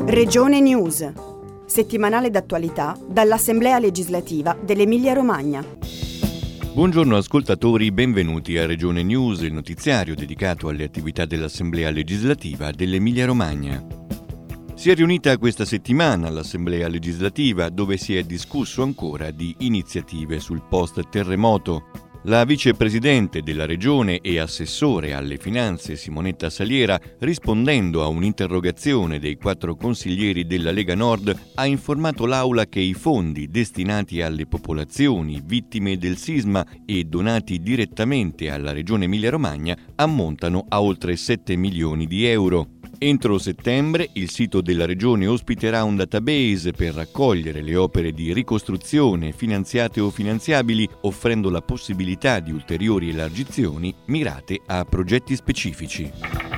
Regione News, settimanale d'attualità dall'Assemblea legislativa dell'Emilia-Romagna. Buongiorno ascoltatori, benvenuti a Regione News, il notiziario dedicato alle attività dell'Assemblea legislativa dell'Emilia-Romagna. Si è riunita questa settimana l'Assemblea legislativa dove si è discusso ancora di iniziative sul post-terremoto. La vicepresidente della Regione e assessore alle finanze Simonetta Saliera, rispondendo a un'interrogazione dei 4 consiglieri della Lega Nord, ha informato l'Aula che i fondi destinati alle popolazioni vittime del sisma e donati direttamente alla Regione Emilia-Romagna ammontano a oltre 7 milioni di euro. Entro settembre il sito della Regione ospiterà un database per raccogliere le opere di ricostruzione finanziate o finanziabili, offrendo la possibilità di ulteriori elargizioni mirate a progetti specifici.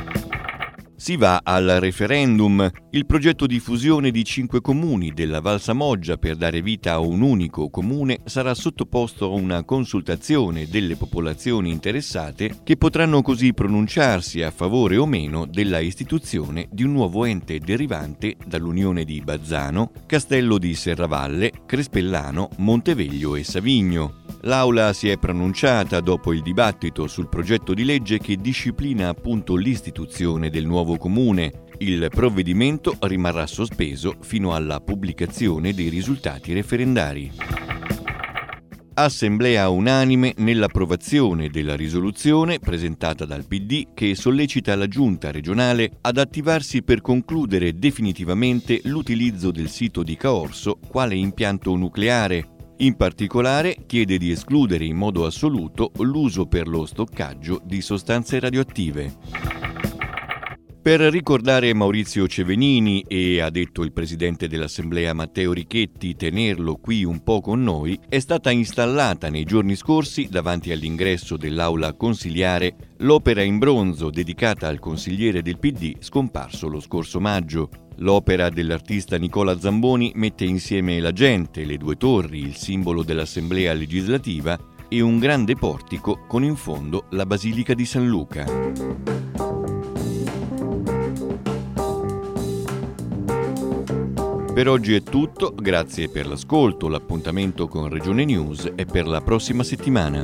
Si va al referendum. Il progetto di fusione di 5 comuni della Val Samoggia per dare vita a un unico comune sarà sottoposto a una consultazione delle popolazioni interessate che potranno così pronunciarsi a favore o meno della istituzione di un nuovo ente derivante dall'unione di Bazzano, Castello di Serravalle, Crespellano, Monteveglio e Savigno. L'Aula si è pronunciata dopo il dibattito sul progetto di legge che disciplina appunto l'istituzione del nuovo comune. Il provvedimento rimarrà sospeso fino alla pubblicazione dei risultati referendari. Assemblea unanime nell'approvazione della risoluzione presentata dal PD che sollecita la Giunta regionale ad attivarsi per concludere definitivamente l'utilizzo del sito di Caorso quale impianto nucleare. In particolare chiede di escludere in modo assoluto l'uso per lo stoccaggio di sostanze radioattive. Per ricordare Maurizio Cevenini e, ha detto il presidente dell'Assemblea Matteo Richetti, tenerlo qui un po' con noi, è stata installata nei giorni scorsi davanti all'ingresso dell'aula consiliare l'opera in bronzo dedicata al consigliere del PD scomparso lo scorso maggio. L'opera dell'artista Nicola Zamboni mette insieme la gente, le 2 torri, il simbolo dell'Assemblea legislativa e un grande portico con in fondo la Basilica di San Luca. Per oggi è tutto, grazie per l'ascolto, l'appuntamento con Regione News è per la prossima settimana.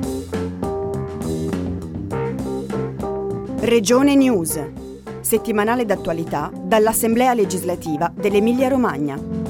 Regione News, settimanale d'attualità dall'Assemblea legislativa dell'Emilia-Romagna.